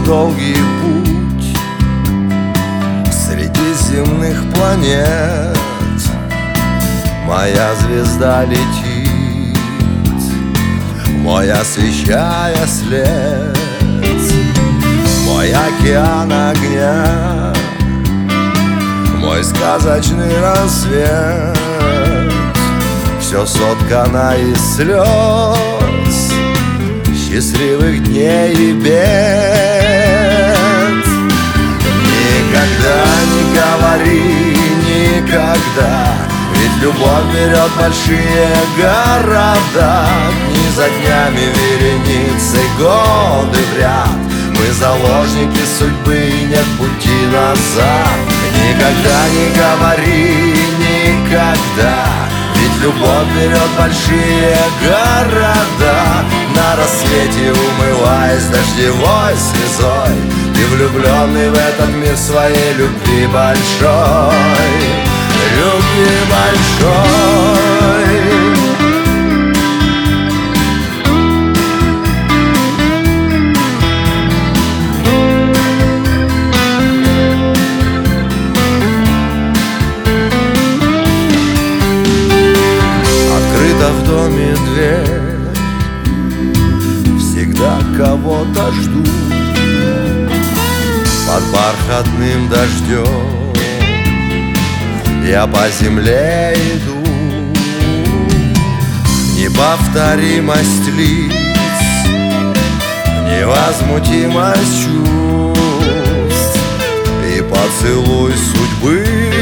долгий путь среди земных планет. Моя звезда летит, мой освещая след, мой океан огня, мой сказочный рассвет. Все соткано из слез, счастливых дней и бед. Никогда не говори никогда, ведь любовь берет большие города. Дни за днями вереницей, годы в ряд. Мы заложники судьбы, и нет пути назад. Никогда не говори никогда, ведь любовь берет большие города. На рассвете, умываясь дождевой слезой, ты влюбленный в этот мир своей любви большой, любви большой. Открыта в доме дверь, всегда кого-то жду. Под бархатным дождем я по земле иду. Неповторимость лиц, невозмутимость чувств и поцелуй судьбы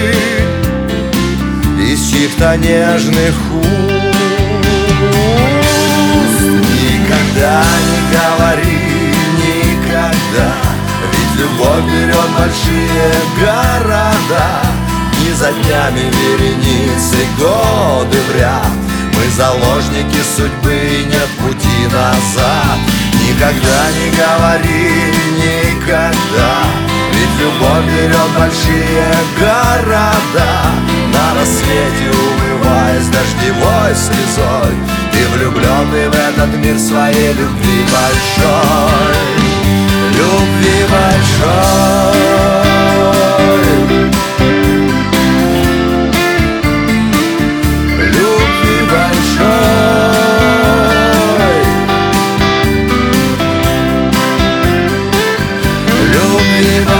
из чьих-то нежных уст. Никогда не говори никогда, ведь любовь берет большие города. Дни за днями вереницы, годы в ряд. Мы заложники судьбы, и нет пути назад. Никогда не говори никогда, ведь любовь берет большие города. На рассвете, умываясь дождевой слезой, ты влюбленный в этот мир своей любви большой, любви большой. Любви большой.